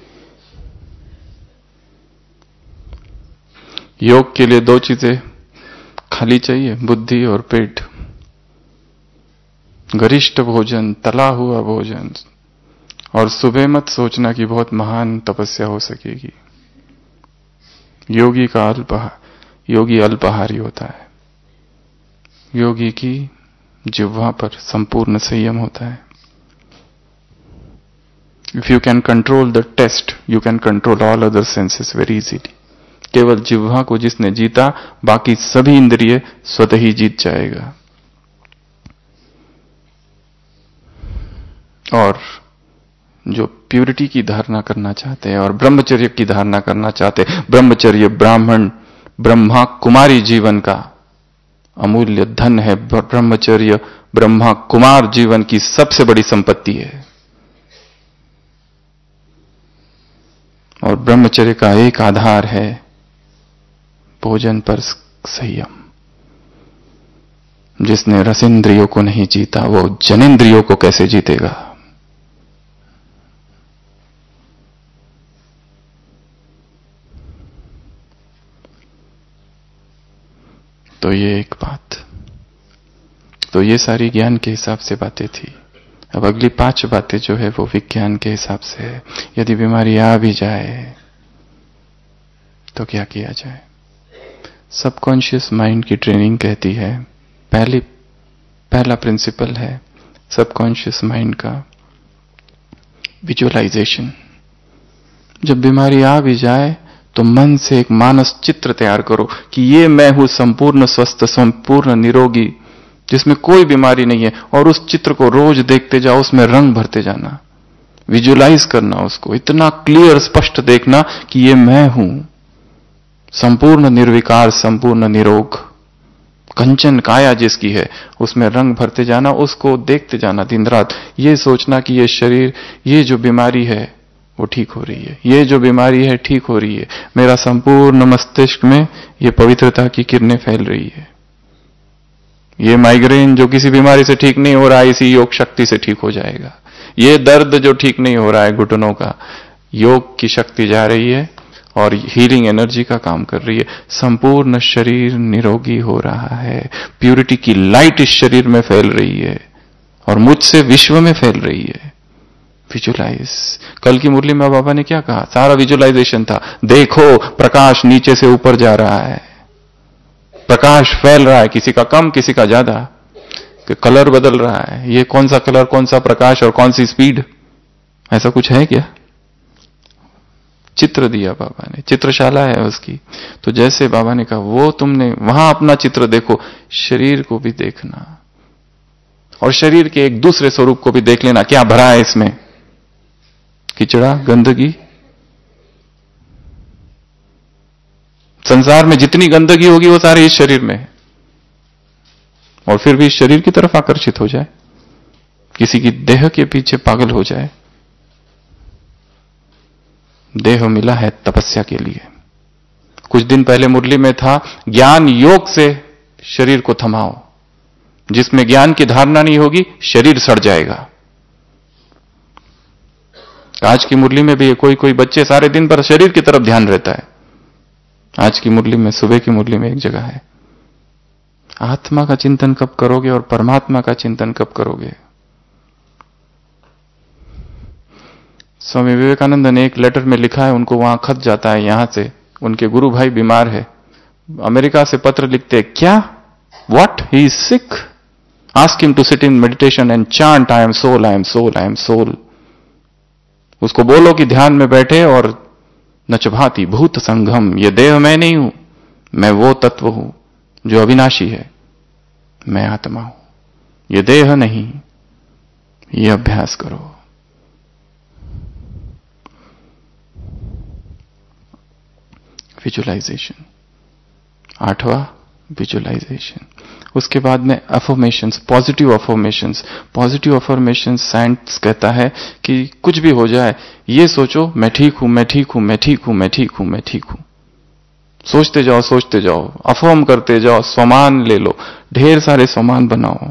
योग के लिए दो चीजें खाली चाहिए, बुद्धि और पेट। गरिष्ठ भोजन, तला हुआ भोजन, और सुबह मत सोचना कि बहुत महान तपस्या हो सकेगी। योगी अल्पाहारी होता है। योगी की जिह्वा पर संपूर्ण संयम होता है। If you can control the taste, you can control all other senses very easily. केवल जिह्वा को जिसने जीता, बाकी सभी इंद्रिय स्वतः ही जीत जाएगा। और जो प्यूरिटी की धारणा करना चाहते हैं और ब्रह्मचर्य की धारणा करना चाहते हैं, ब्रह्मचर्य ब्राह्मण ब्रह्मा कुमारी जीवन का अमूल्य धन है। ब्रह्मचर्य ब्रह्मा कुमार जीवन की सबसे बड़ी संपत्ति है। और ब्रह्मचर्य का एक आधार है भोजन पर संयम। जिसने रसेंद्रियों को नहीं जीता वो जनेंद्रियों को कैसे जीतेगा? तो ये एक बात। तो ये सारी ज्ञान के हिसाब से बातें थी। अब अगली 5 बातें जो है वो विज्ञान के हिसाब से है। यदि बीमारी आ भी जाए तो क्या किया जाए? सबकॉन्शियस माइंड की ट्रेनिंग कहती है, पहला प्रिंसिपल है सबकॉन्शियस माइंड का, विजुअलाइजेशन। जब बीमारी आ भी जाए तो मन से एक मानस चित्र तैयार करो कि ये मैं हूं, संपूर्ण स्वस्थ, संपूर्ण निरोगी, जिसमें कोई बीमारी नहीं है। और उस चित्र को रोज देखते जाओ, उसमें रंग भरते जाना, विजुअलाइज करना उसको, इतना क्लियर स्पष्ट देखना कि ये मैं हूं, संपूर्ण निर्विकार, संपूर्ण निरोग, कंचन काया जिसकी है, उसमें रंग भरते जाना, उसको देखते जाना दिन रात। ये सोचना कि ये शरीर, ये जो बीमारी है वो ठीक हो रही है, ये जो बीमारी है ठीक हो रही है, मेरा संपूर्ण मस्तिष्क में ये पवित्रता की किरणें फैल रही है। ये माइग्रेन जो किसी बीमारी से ठीक नहीं हो रहा है, इसी योग शक्ति से ठीक हो जाएगा। ये दर्द जो ठीक नहीं हो रहा है घुटनों का, योग की शक्ति जा रही है और हीलिंग एनर्जी का काम कर रही है। संपूर्ण शरीर निरोगी हो रहा है, प्यूरिटी की लाइट इस शरीर में फैल रही है और मुझसे विश्व में फैल रही है। विजुलाइज। कल की मुरली में बाबा ने क्या कहा? सारा विजुलाइजेशन था। देखो प्रकाश नीचे से ऊपर जा रहा है, प्रकाश फैल रहा है, किसी का कम किसी का ज्यादा, कलर बदल रहा है। ये कौन सा कलर, कौन सा प्रकाश और कौन सी स्पीड, ऐसा कुछ है क्या? चित्र दिया बाबा ने, चित्रशाला है उसकी। तो जैसे बाबा ने कहा वो तुमने वहां अपना चित्र देखो, शरीर को भी देखना और शरीर के एक दूसरे स्वरूप को भी देख लेना। क्या भरा है इसमें? किचड़ा, गंदगी। संसार में जितनी गंदगी होगी वो सारे इस शरीर में है, और फिर भी इस शरीर की तरफ आकर्षित हो जाए, किसी की देह के पीछे पागल हो जाए। देह मिला है तपस्या के लिए। कुछ दिन पहले मुरली में था, ज्ञान योग से शरीर को थमाओ। जिसमें ज्ञान की धारणा नहीं होगी शरीर सड़ जाएगा। आज की मुरली में भी कोई कोई बच्चे सारे दिन पर शरीर की तरफ ध्यान रहता है। आज की मुरली में, सुबह की मुरली में एक जगह है, आत्मा का चिंतन कब करोगे और परमात्मा का चिंतन कब करोगे? स्वामी विवेकानंद ने एक लेटर में लिखा है, उनको वहां खत जाता है यहां से, उनके गुरु भाई बीमार है, अमेरिका से पत्र लिखते हैं, क्या? What? He is sick? Ask him to sit in meditation and chant I am soul, I am soul, I am soul. उसको बोलो कि ध्यान में बैठे और नचभाति भूत संघम, ये देह मैं नहीं हूं, मैं वो तत्व हूं जो अविनाशी है, मैं आत्मा हूं, ये देह नहीं। ये अभ्यास करो। विजुअलाइजेशन, 8वां विजुअलाइजेशन। उसके बाद में affirmations, positive affirmations. Positive affirmations science कहता है कि कुछ भी हो जाए ये सोचो, मैं ठीक हूं, मैं ठीक हूं, मैं ठीक हूं, मैं ठीक हूं, मैं ठीक हूं। सोचते जाओ, सोचते जाओ, अफर्म करते जाओ, स्वमान ले लो, ढेर सारे स्वमान बनाओ।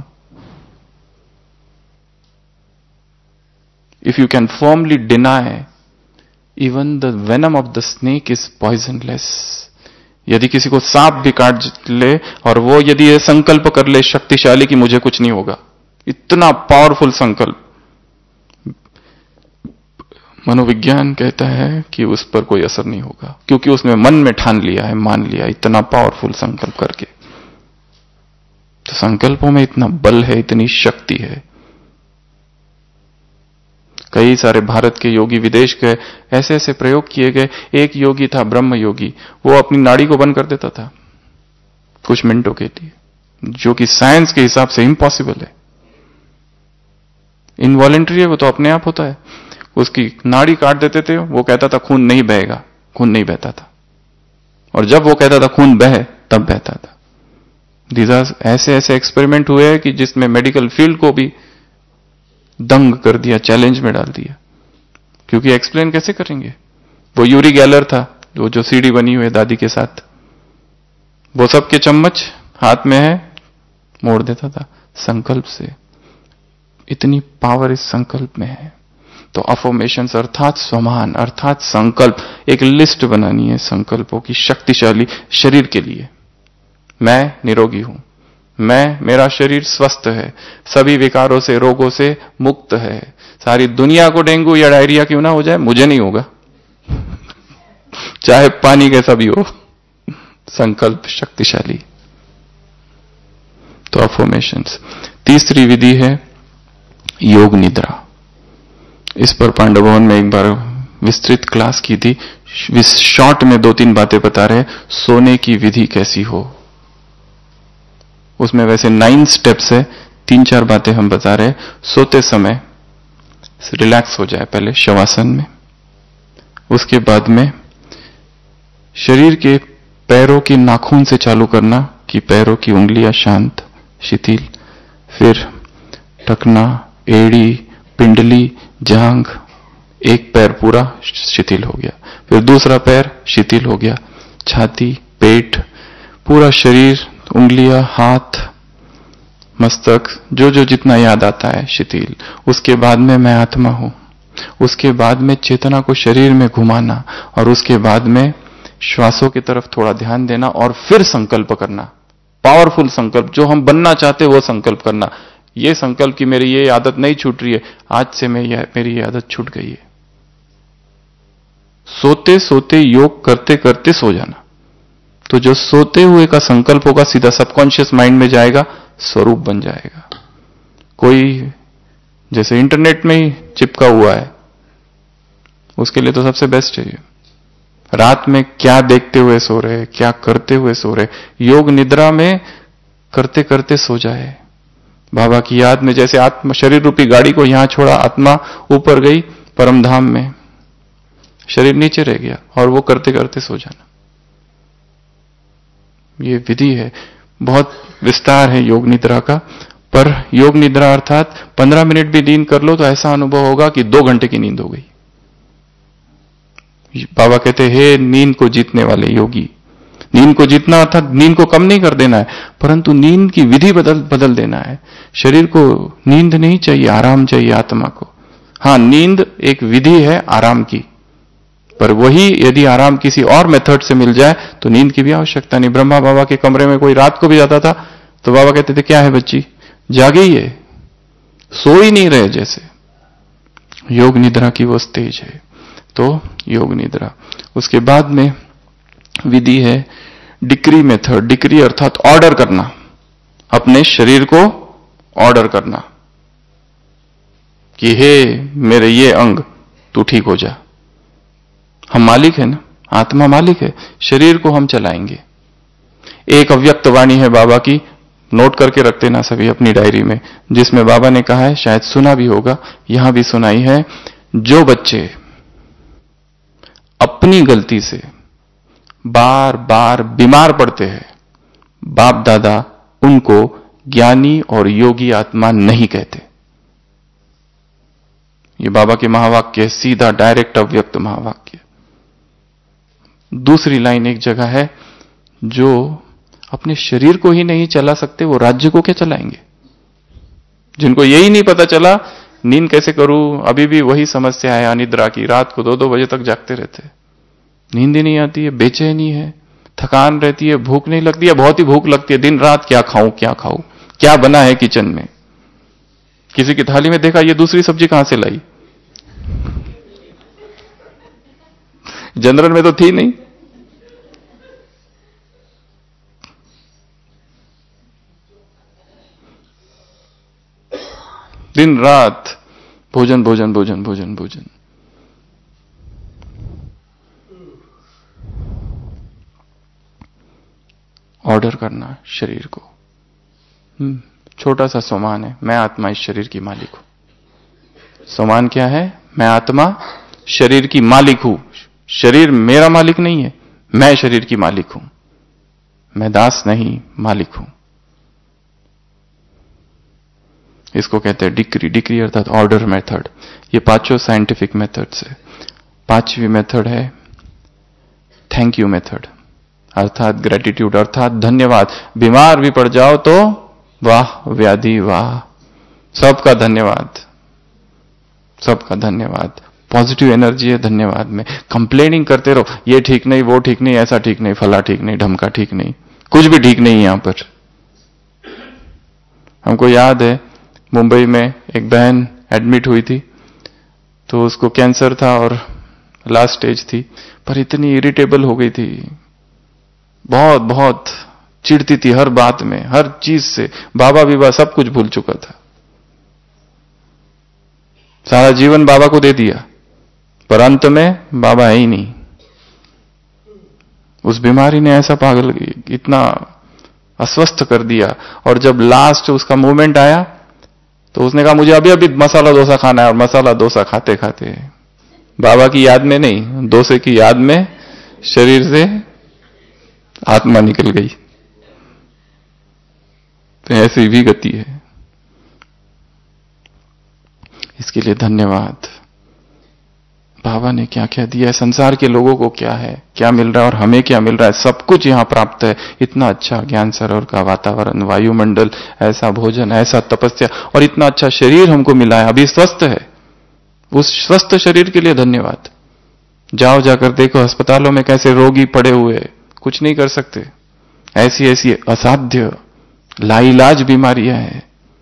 If you can formally deny even the venom of the snake is poisonless. यदि किसी को सांप भी काट ले और वो यदि ये संकल्प कर ले शक्तिशाली कि मुझे कुछ नहीं होगा, इतना पावरफुल संकल्प, मनोविज्ञान कहता है कि उस पर कोई असर नहीं होगा, क्योंकि उसने मन में ठान लिया है, मान लिया, इतना पावरफुल संकल्प करके। तो संकल्पों में इतना बल है, इतनी शक्ति है। कई सारे भारत के योगी, विदेश के ऐसे ऐसे प्रयोग किए गए। एक योगी था ब्रह्म योगी, वो अपनी नाड़ी को बंद कर देता था कुछ मिनटों के लिए, जो कि साइंस के हिसाब से इम्पॉसिबल है। इनवॉलेंट्री है वो, तो अपने आप होता है। उसकी नाड़ी काट देते थे, वो कहता था खून नहीं बहेगा, खून नहीं बहता था, और जब वो कहता था खून बहे तब बहता था। ऐसे ऐसे एक्सपेरिमेंट हुए हैं कि जिसमें मेडिकल फील्ड को भी दंग कर दिया, चैलेंज में डाल दिया। क्योंकि एक्सप्लेन कैसे करेंगे? वो यूरी गैलर था, वो जो सीडी बनी हुई है दादी के साथ, वो सबके चम्मच हाथ में है, मोड़ देता था संकल्प से। इतनी पावर इस संकल्प में है। तो अफर्मेशंस अर्थात स्वमान अर्थात संकल्प, एक लिस्ट बनानी है संकल्पों की शक्तिशाली शरीर के लिए। मैं निरोगी हूं, मेरा शरीर स्वस्थ है, सभी विकारों से रोगों से मुक्त है। सारी दुनिया को डेंगू या डायरिया क्यों ना हो जाए, मुझे नहीं होगा, चाहे पानी कैसा भी हो। संकल्प शक्तिशाली। तो अफर्मेशंस। तीसरी विधि है योग निद्रा। इस पर पांडव भवन में एक बार विस्तृत क्लास की थी। शॉर्ट में 2-3 बातें बता रहे, सोने की विधि कैसी हो। उसमें वैसे 9 स्टेप्स है, 3-4 बातें हम बता रहे। सोते समय रिलैक्स हो जाए पहले शवासन में, उसके बाद में शरीर के पैरों की नाखून से चालू करना कि पैरों की उंगलियां शांत शिथिल, फिर टखना, एड़ी, पिंडली, जांघ, एक पैर पूरा शिथिल हो गया, फिर दूसरा पैर शिथिल हो गया, छाती, पेट, पूरा शरीर, उंगलियां, हाथ, मस्तक, जो जो जितना याद आता है शिथिल। उसके बाद में मैं आत्मा हूं, उसके बाद में चेतना को शरीर में घुमाना, और उसके बाद में श्वासों की तरफ थोड़ा ध्यान देना, और फिर संकल्प करना, पावरफुल संकल्प, जो हम बनना चाहते वो संकल्प करना। ये संकल्प कि मेरी ये आदत नहीं छूट रही है, आज से मेरी ये आदत छूट गई है। सोते सोते योग करते करते सो जाना, तो जो सोते हुए का संकल्प होगा सीधा सबकॉन्शियस माइंड में जाएगा, स्वरूप बन जाएगा। कोई जैसे इंटरनेट में ही चिपका हुआ है, उसके लिए तो सबसे बेस्ट है ये। रात में क्या देखते हुए सो रहे, क्या करते हुए सो रहे, योग निद्रा में करते करते सो जाए। बाबा की याद में जैसे आत्मा शरीर रूपी गाड़ी को यहां छोड़ा, आत्मा ऊपर गई परमधाम में, शरीर नीचे रह गया, और वो करते करते सो जाना। ये विधि है, बहुत विस्तार है योग निद्रा का। पर योग निद्रा अर्थात 15 मिनट भी नींद कर लो तो ऐसा अनुभव होगा कि 2 घंटे की नींद हो गई। बाबा कहते हैं नींद को जीतने वाले योगी, नींद को जीतना अर्थात नींद को कम नहीं कर देना है, परंतु नींद की विधि बदल देना है। शरीर को नींद नहीं चाहिए, आराम चाहिए आत्मा को। हां, नींद एक विधि है आराम की, पर वही यदि आराम किसी और मेथड से मिल जाए तो नींद की भी आवश्यकता नहीं। ब्रह्मा बाबा के कमरे में कोई रात को भी जाता था तो बाबा कहते थे क्या है बच्ची, जागे ही है, सो ही नहीं रहे जैसे। योग निद्रा की वो स्टेज है। तो योग निद्रा। उसके बाद में विधि है डिक्री मेथड। डिक्री अर्थात ऑर्डर करना, अपने शरीर को ऑर्डर करना कि हे मेरे ये अंग तू ठीक हो जा। हम मालिक है ना, आत्मा मालिक है, शरीर को हम चलाएंगे। एक अव्यक्त वाणी है बाबा की, नोट करके रखते ना सभी अपनी डायरी में, जिसमें बाबा ने कहा है, शायद सुना भी होगा, यहां भी सुनाई है, जो बच्चे अपनी गलती से बार बार बीमार पड़ते हैं, बाप दादा उनको ज्ञानी और योगी आत्मा नहीं कहते। ये बाबा के महावाक्य है, सीधा डायरेक्ट अव्यक्त महावाक्य। दूसरी लाइन एक जगह है, जो अपने शरीर को ही नहीं चला सकते वो राज्य को क्या चलाएंगे। जिनको यही नहीं पता चला नींद कैसे करूं, अभी भी वही समस्या है अनिद्रा की, रात को 2-2 बजे तक जागते रहते, नींद ही नहीं आती है, बेचैनी है, थकान रहती है, भूख नहीं लगती है, बहुत ही भूख लगती है, दिन रात क्या खाऊं, क्या बना है किचन में। किसी की थाली में देखा ये दूसरी सब्जी कहां से लाई, जनरल में तो थी नहीं। दिन रात भोजन भोजन भोजन भोजन भोजन। ऑर्डर करना शरीर को। छोटा सा सोमान है, मैं आत्मा इस शरीर की मालिक हूं। सोमान क्या है, मैं आत्मा शरीर की मालिक हूं। शरीर मेरा मालिक नहीं है, मैं शरीर की मालिक हूं। मैं दास नहीं, मालिक हूं। इसको कहते हैं डिक्री। डिक्री अर्थात ऑर्डर मेथड। ये पांचों साइंटिफिक मेथड्स है। पांचवी मेथड है थैंक यू मेथड, अर्थात ग्रेटिट्यूड, अर्थात धन्यवाद। बीमार भी पड़ जाओ तो वाह व्याधि वाह, सबका धन्यवाद, सबका धन्यवाद। पॉजिटिव एनर्जी है धन्यवाद में। कंप्लेनिंग करते रहो, ये ठीक नहीं, वो ठीक नहीं, ऐसा ठीक नहीं, फला ठीक नहीं, ढमका ठीक नहीं, कुछ भी ठीक नहीं यहां पर। हमको याद है मुंबई में एक बहन एडमिट हुई थी, तो उसको कैंसर था और लास्ट स्टेज थी, पर इतनी इरिटेबल हो गई थी, बहुत बहुत चिढ़ती थी हर बात में, हर चीज से। बाबा विवाह सब कुछ भूल चुका था, सारा जीवन बाबा को दे दिया, पर अंत में बाबा है ही नहीं। उस बीमारी ने ऐसा पागल, इतना अस्वस्थ कर दिया। और जब लास्ट उसका मोमेंट आया तो उसने कहा मुझे अभी अभी मसाला डोसा खाना है, और मसाला डोसा खाते खाते बाबा की याद में नहीं, डोसे की याद में शरीर से आत्मा निकल गई। तो ऐसी भी गति है। इसके लिए धन्यवाद। बाबा ने क्या क्या दिया है, संसार के लोगों को क्या है, क्या मिल रहा है और हमें क्या मिल रहा है, सब कुछ यहां प्राप्त है। इतना अच्छा ज्ञान सरोवर का वातावरण, वायुमंडल, ऐसा भोजन, ऐसा तपस्या, और इतना अच्छा शरीर हमको मिला है, अभी स्वस्थ है। उस स्वस्थ शरीर के लिए धन्यवाद। जाओ जाकर देखो अस्पतालों में कैसे रोगी पड़े हुए, कुछ नहीं कर सकते, ऐसी ऐसी असाध्य लाइलाज बीमारियां हैं,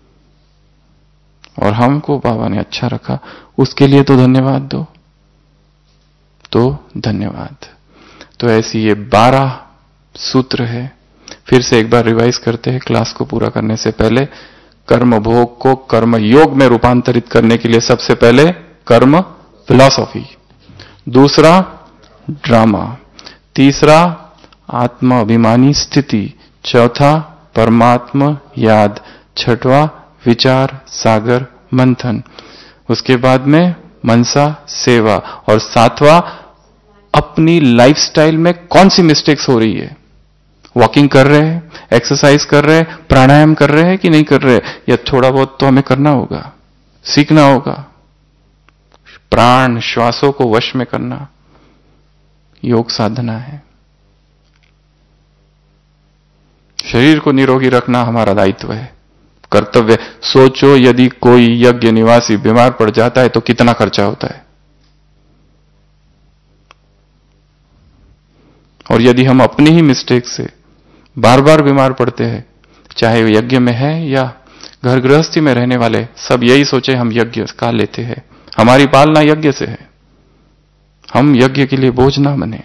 और हमको बाबा ने अच्छा रखा, उसके लिए तो धन्यवाद दो। तो धन्यवाद। तो ऐसी ये 12 सूत्र है। फिर से एक बार रिवाइज करते हैं क्लास को पूरा करने से पहले। कर्म भोग को कर्म योग में रूपांतरित करने के लिए सबसे पहले कर्म फिलॉसफी, दूसरा ड्रामा, तीसरा आत्मा अभिमानी स्थिति, चौथा परमात्मा याद, छठवां विचार सागर मंथन, उसके बाद में मनसा सेवा, और सातवां अपनी लाइफस्टाइल में कौन सी मिस्टेक्स हो रही है। वॉकिंग कर रहे हैं, एक्सरसाइज कर रहे हैं, प्राणायाम कर रहे हैं कि नहीं कर रहे, या थोड़ा बहुत तो हमें करना होगा, सीखना होगा। प्राण श्वासों को वश में करना योग साधना है। शरीर को निरोगी रखना हमारा दायित्व है, कर्तव्य। सोचो यदि कोई यज्ञ निवासी बीमार पड़ जाता है तो कितना खर्चा होता है, और यदि हम अपनी ही मिस्टेक से बार बार बीमार पड़ते हैं, चाहे वो यज्ञ में है या घर गृहस्थी में रहने वाले, सब यही सोचे हम यज्ञ का लेते हैं, हमारी पालना यज्ञ से है, हम यज्ञ के लिए बोझ ना बने।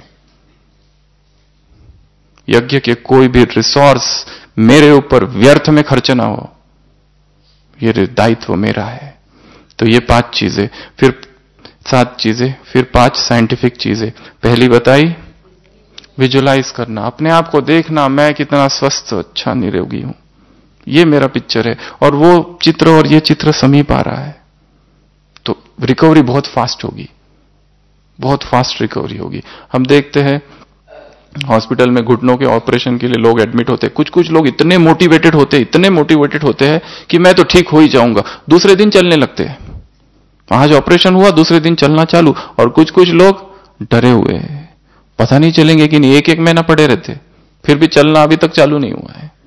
यज्ञ के कोई भी रिसोर्स मेरे ऊपर व्यर्थ में खर्च ना हो, ये दायित्व मेरा है। तो ये 5 चीजें, फिर 7 चीजें, फिर 5 साइंटिफिक चीजें। पहली बताई विजुलाइज करना, अपने आप को देखना, मैं कितना स्वस्थ अच्छा निरोगी हूं, ये मेरा पिक्चर है, और वो चित्र और ये चित्र समीप आ रहा है, तो रिकवरी बहुत फास्ट होगी, बहुत फास्ट रिकवरी होगी। हम देखते हैं हॉस्पिटल में घुटनों के ऑपरेशन के लिए लोग एडमिट होते हैं, कुछ कुछ लोग इतने मोटिवेटेड होते हैं कि मैं तो ठीक हो ही जाऊंगा, दूसरे दिन चलने लगते हैं। आज ऑपरेशन हुआ, दूसरे दिन चलना चालू। और कुछ कुछ लोग डरे हुए हैं, पता नहीं चलेंगे कि नहीं, एक एक महीना पड़े रहते, फिर भी चलना अभी तक चालू नहीं हुआ है।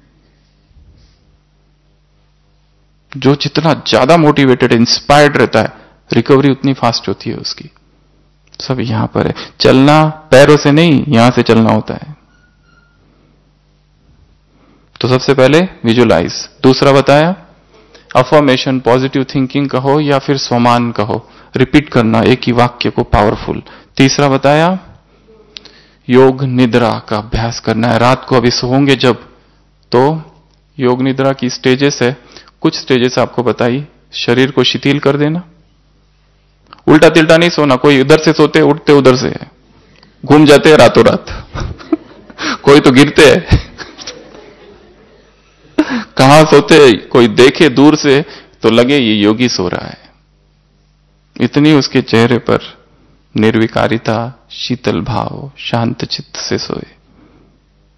जो जितना ज्यादा मोटिवेटेड इंस्पायर्ड रहता है, रिकवरी उतनी फास्ट होती है उसकी। सब यहां पर है, चलना पैरों से नहीं, यहां से चलना होता है। तो सबसे पहले विजुलाइज, दूसरा बताया अफर्मेशन, पॉजिटिव थिंकिंग कहो या फिर स्वमान कहो, रिपीट करना एक ही वाक्य को पावरफुल। तीसरा बताया योग निद्रा का अभ्यास करना है, रात को अभी सोओगे जब, तो योग निद्रा की स्टेजेस है, कुछ स्टेजेस आपको बताई। शरीर को शिथिल कर देना, उल्टा तिल्टा नहीं सोना, कोई इधर से सोते उठते उधर से है, घूम जाते हैं रातों रात कोई तो गिरते हैं कहां सोते, कोई देखे दूर से तो लगे ये योगी सो रहा है, इतनी उसके चेहरे पर निर्विकारिता, शीतल भाव, शांत चित्त से सोए।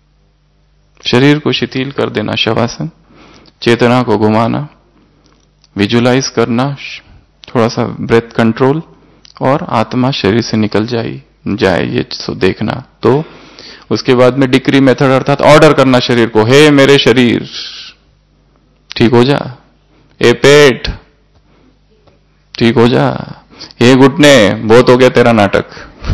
शरीर को शिथिल कर देना, शवासन, चेतना को घुमाना, विजुलाइज करना, थोड़ा सा ब्रेथ कंट्रोल, और आत्मा शरीर से निकल जाए ये सो देखना। तो उसके बाद में डिक्री मेथड अर्थात ऑर्डर करना शरीर को, हे मेरे शरीर ठीक हो जा, ए पेट ठीक हो जा, हे घुटने बहुत हो गया तेरा नाटक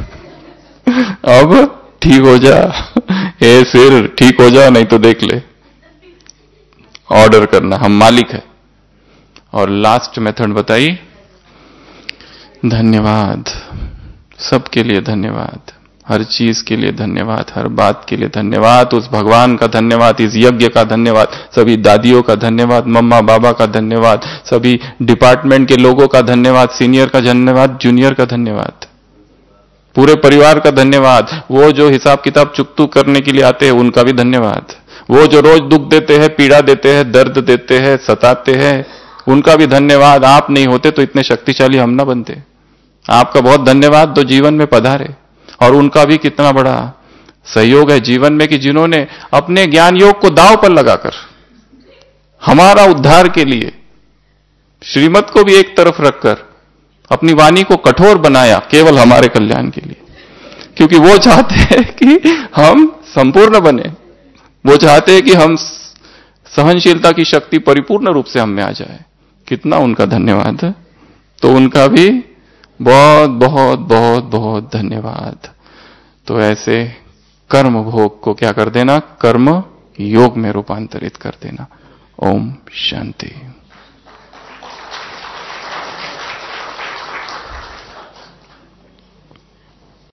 अब ठीक हो जा, हे सिर ठीक हो जा नहीं तो देख ले। ऑर्डर करना, हम मालिक है। और लास्ट मेथड बताई, धन्यवाद, सबके लिए धन्यवाद, हर चीज के लिए धन्यवाद, हर बात के लिए धन्यवाद, उस भगवान का धन्यवाद, इस यज्ञ का धन्यवाद, सभी दादियों का धन्यवाद, मम्मा बाबा का धन्यवाद, सभी डिपार्टमेंट के लोगों का धन्यवाद, सीनियर का धन्यवाद, जूनियर का धन्यवाद, पूरे परिवार का धन्यवाद, वो जो हिसाब किताब चुकतू करने के लिए आते हैं उनका भी धन्यवाद, वो जो रोज दुख देते हैं, पीड़ा देते हैं, दर्द देते हैं, सताते हैं, उनका भी धन्यवाद। आप नहीं होते तो इतने शक्तिशाली हम ना बनते। आपका बहुत धन्यवाद जो जीवन में पधारे, और उनका भी कितना बड़ा सहयोग है जीवन में कि जिन्होंने अपने ज्ञान योग को दांव पर लगाकर हमारा उद्धार के लिए श्रीमत को भी एक तरफ रखकर अपनी वाणी को कठोर बनाया केवल हमारे कल्याण के लिए, क्योंकि वो चाहते हैं कि हम संपूर्ण बने, वो चाहते हैं कि हम सहनशीलता की शक्ति परिपूर्ण रूप से हम में आ जाए। कितना उनका धन्यवाद है। तो उनका भी बहुत बहुत बहुत बहुत धन्यवाद। तो ऐसे कर्म भोग को क्या कर देना, कर्म योग में रूपांतरित कर देना। ओम शांति।